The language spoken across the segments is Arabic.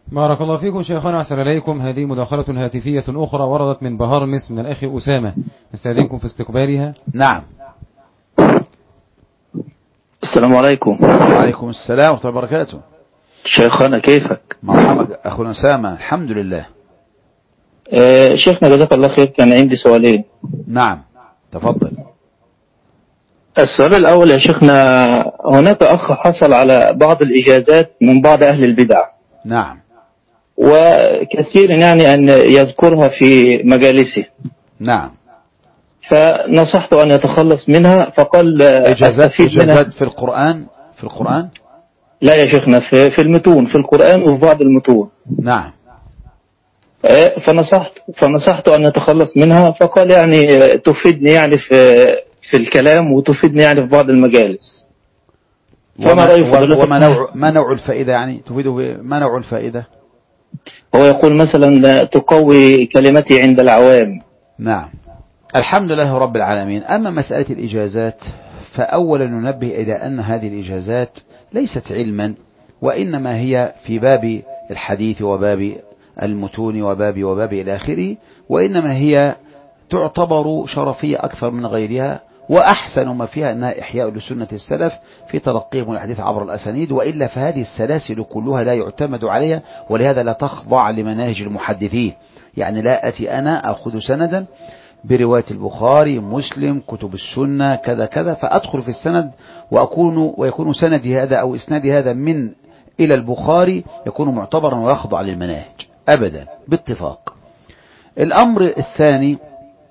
بارك الله فيكم شيخنا، أحسن إليكم. هذه مداخلة هاتفية أخرى وردت من بهرمس من الأخ أسامة، نستأذنكم في استقبالها. نعم. السلام عليكم. وعليكم السلام ورحمة الله وبركاته. شيخنا كيفك؟ مرحبا أخونا أسامة، الحمد لله. شيخنا جزاك الله خير، كان عندي سؤالين. نعم تفضل. السؤال الأول يا شيخنا، هناك أخ حصل على بعض الإجازات من بعض أهل البدع. نعم. وكثير يعني أن يذكرها في مجالسه. نعم. فنصحت أن يتخلص منها، فقال إجازات في القرآن. في القرآن؟ لا يا شيخنا، في المتون، في القرآن وفي بعض المتون. نعم. فنصحت أن يتخلص منها، فقال يعني تفيدني يعني في الكلام، وتفيدني يعني في بعض المجالس. ما نوع الفائدة يعني تفيده؟ ما نوع الفائدة؟ هو يقول مثلا تقوي كلمتي عند العوام. نعم. الحمد لله رب العالمين. أما مسألة الإجازات فأولا ننبه إلى أن هذه الإجازات ليست علما، وإنما هي في باب الحديث وباب المتون وباب إلى آخره، وإنما هي تعتبر شرفية أكثر من غيرها، وأحسن ما فيها أنها إحياء لسنة السلف في تلقيهم الحديث عبر الأسانيد، وإلا فهذه السلاسل كلها لا يعتمد عليها، ولهذا لا تخضع لمناهج المحدثين. يعني لا أتي أنا أخذ سندا برواية البخاري مسلم كتب السنة كذا كذا، فأدخل في السند ويكون سندي هذا أو إسنادي هذا من إلى البخاري يكون معتبرا ويخضع للمناهج أبدا باتفاق. الأمر الثاني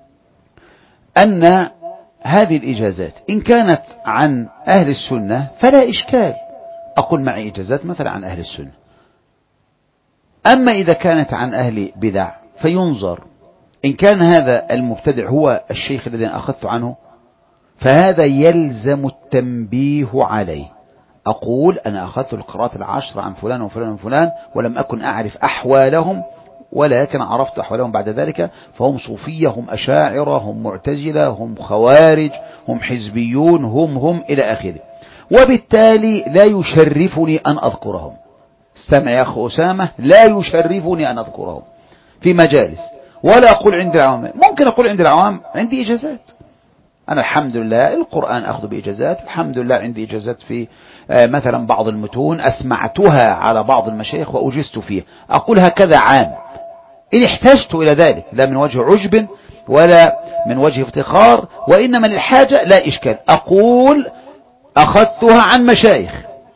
أن هذه الإجازات إن كانت عن أهل السنة فلا إشكال، أقول معي إجازات مثلا عن أهل السنة. أما إذا كانت عن أهل بدع فينظر، إن كان هذا المبتدع هو الشيخ الذي أخذت عنه فهذا يلزم التنبيه عليه. أقول أنا أخذت القراءات العشر عن فلان وفلان وفلان ولم أكن أعرف أحوالهم، ولكن عرفت أحوالهم بعد ذلك، فهم صوفية، هم أشاعرة، هم معتزلة، هم خوارج، هم حزبيون، هم إلى آخره، وبالتالي لا يشرفني أن أذكرهم. استمع يا أخو أسامة، لا يشرفني أن أذكرهم في مجالس، ولا أقول عند العوام. ممكن أقول عند العوام عندي إجازات، أنا الحمد لله القرآن أخذ بإجازات، الحمد لله عندي إجازات في مثلا بعض المتون أسمعتها على بعض المشايخ وأجزت فيها، أقول هكذا عام إن احتجت إلى ذلك، لا من وجه عجب ولا من وجه افتخار، وإنما للحاجة لا إشكال. أقول أخذتها عن مشايخ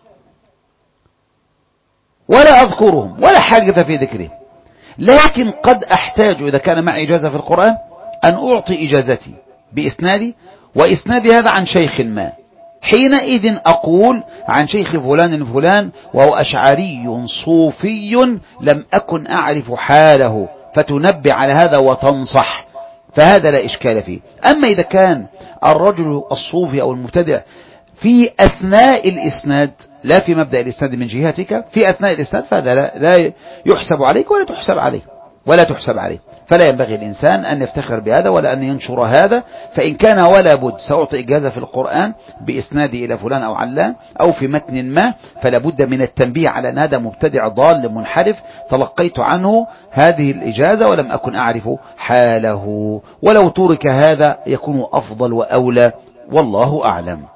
ولا أذكرهم ولا حاجة في ذكرهم، لكن قد أحتاج إذا كان معي إجازة في القرآن أن أعطي إجازتي بإسنادي، وإسنادي هذا عن شيخ ما، حينئذ أقول عن شيخ فلان فلان وهو أشعري صوفي لم أكن أعرف حاله، فتنبه على هذا وتنصح، فهذا لا إشكال فيه. أما إذا كان الرجل الصوفي أو المبتدع في أثناء الإسناد، لا في مبدأ الإسناد من جهتك، في أثناء الإسناد، فهذا لا يحسب عليك ولا تحسب عليه، فلا ينبغي الإنسان أن يفتخر بهذا ولا أن ينشر هذا. فإن كان ولا بد سأعطي إجازة في القرآن بإسنادي إلى فلان أو علان أو في متن ما، فلا بد من التنبيه على أن هذا مبتدع ضال منحرف تلقيت عنه هذه الإجازة ولم أكن أعرف حاله، ولو ترك هذا يكون أفضل وأولى، والله أعلم.